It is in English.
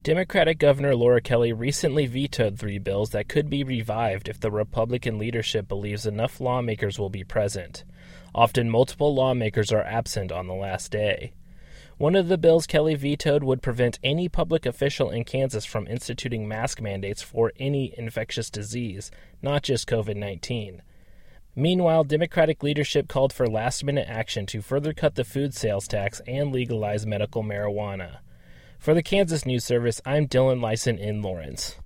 Democratic Governor Laura Kelly recently vetoed 3 bills that could be revived if the Republican leadership believes enough lawmakers will be present. Often multiple lawmakers are absent on the last day. One of the bills Kelly vetoed would prevent any public official in Kansas from instituting mask mandates for any infectious disease, not just COVID-19. Meanwhile, Democratic leadership called for last-minute action to further cut the food sales tax and legalize medical marijuana. For the Kansas News Service, I'm Dylan Lyson in Lawrence.